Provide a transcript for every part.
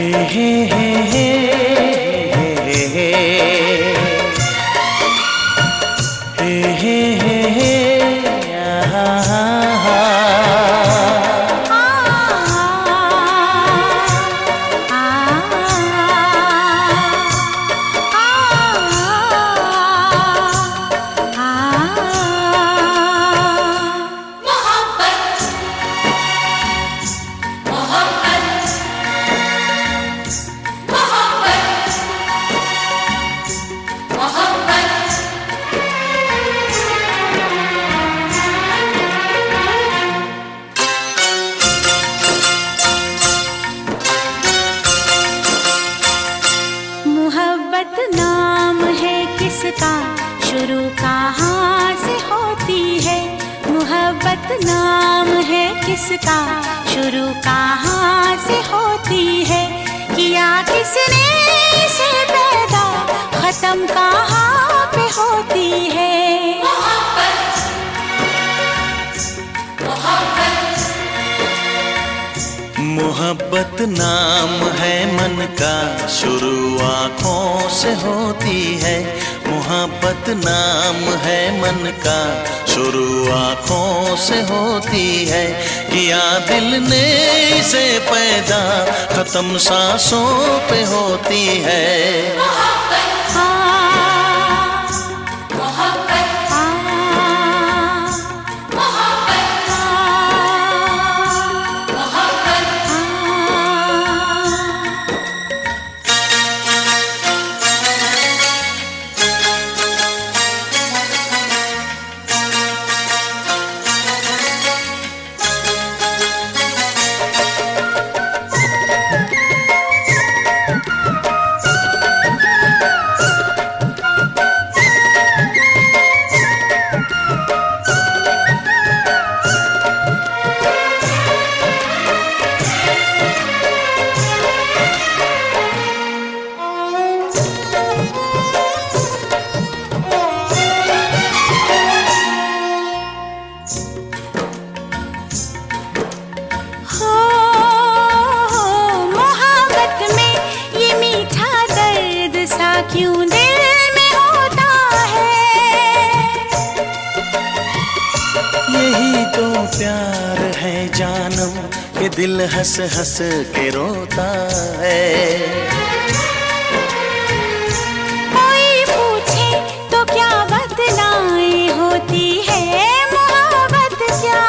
हे हे हे हे हे हे हे मोहब्बत नाम है किसका, शुरू कहाँ से होती है। मोहब्बत नाम है किसका, शुरू कहाँ से होती है। किया किसने इसे पैदा, खत्म कहाँ पे होती है। मोहब्बत नाम है मन का, शुरू आँखों से होती है। मोहब्बत नाम है मन का, शुरू आँखों से होती है। किया दिल ने इसे पैदा, खत्म सांसों पे होती है। क्यों दिल में होता है, यही तो प्यार है जानम, कि दिल हंस हंस के रोता है। कोई पूछे तो क्या बतलाएं, होती है मोहब्बत क्या।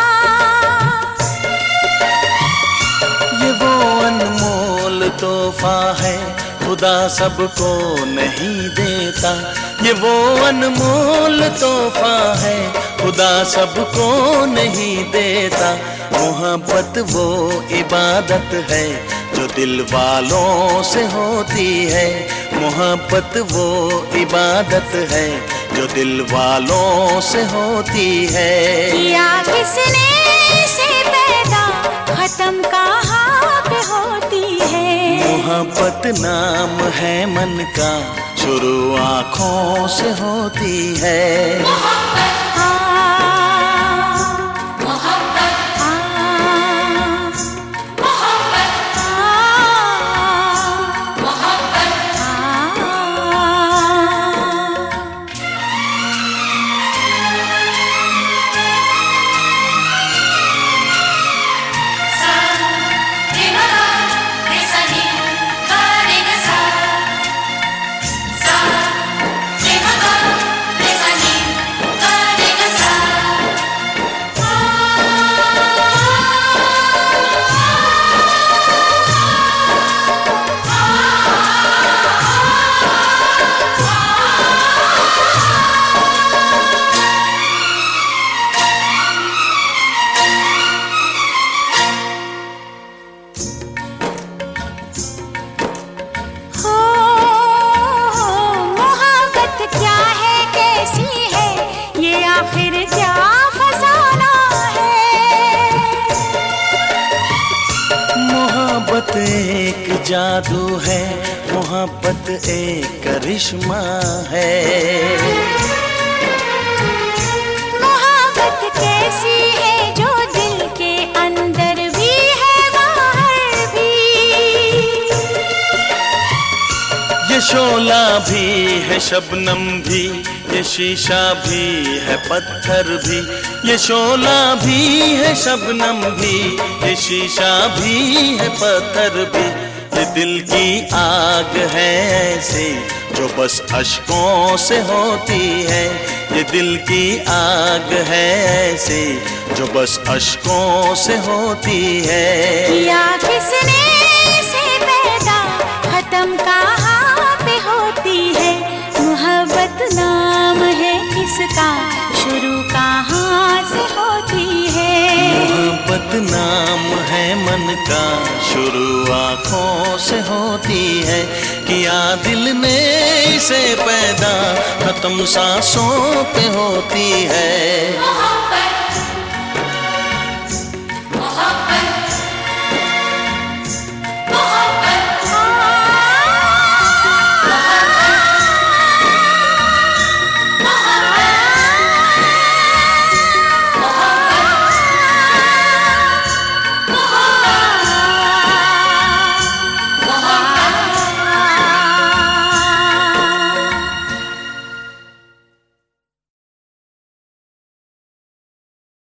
ये वो अनमोल तोहफा है, खुदा सबको नहीं देता। ये वो अनमोल तोहफा है, खुदा सबको नहीं देता। मोहब्बत वो इबादत है, जो दिल वालों से होती है। मोहब्बत वो इबादत है, जो दिल वालों से होती है। किया किसने इसे पैदा, खत्म कहाँ पे होती है। मोहब्बत नाम है मन का, शुरू आँखों से होती है। मोहब्बत एक जादू है, मोहब्बत एक करिश्मा है। मोहब्बत कैसी है जो दिल के अंदर भी है बाहर भी। शोला भी है शबनम भी, ये शीशा भी है पत्थर भी। ये शोला भी है शबनम भी, ये शीशा भी है पत्थर भी। ये दिल की आग है ऐसे जो बस अश्कों से होती है। ये दिल की आग है ऐसे जो बस अश्कों से होती है। किया किसने इसे पैदा, खत्म कहाँ पे होती है। मोहब्बत नाम है किसका, शुरू कहाँ से होती है। मोहब्बत नाम है मन का, शुरू आँखों से होती है। किया दिल ने इसे पैदा, खत्म सांसों पे होती है।